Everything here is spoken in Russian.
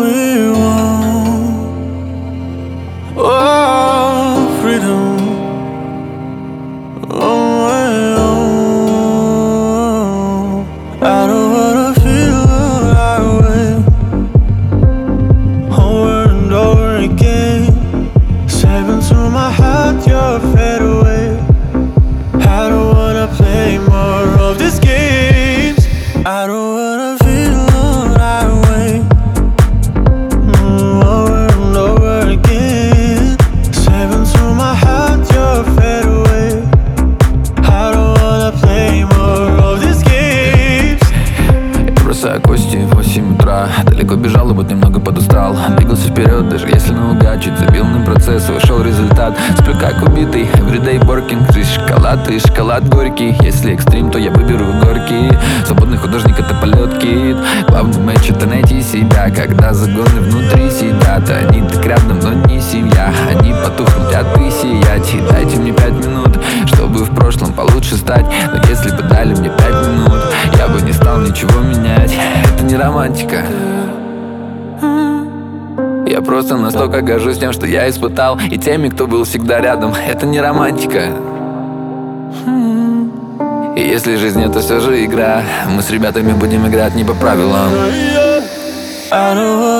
we want. Oh, freedom. Oh, I don't wanna feel that way over and over again. Saving to my heart, you're fade away. I don't wanna play more of these games. I don't wanna feel that way over and over again. Saving to my heart, you're fade away. I don't wanna play more of these games. Я бросаю кости в 8 утра. Далеко бежал и вот немного подустал. Двигался вперед, даже если наугад. Чуть забил на процесс, вышел результат. Сплю как убитый, everyday working. Жизнь шоколад и шоколад горький. Если экстрим, то я выберу горький. Свободный художник — это полет, кит. Главный матч — это найти себя. Когда загоны внутри сидят, они так рядом, но не семья. Они потухнут, а ты сиять. И дайте мне 5 минут, чтобы в прошлом получше стать. Но если бы дали мне 5 минут, я бы не стал ничего менять. Это не романтика. Я просто настолько горжусь тем, что я испытал, и теми, кто был всегда рядом. Это не романтика. И если жизнь — это все же игра, мы с ребятами будем играть не по правилам. I don't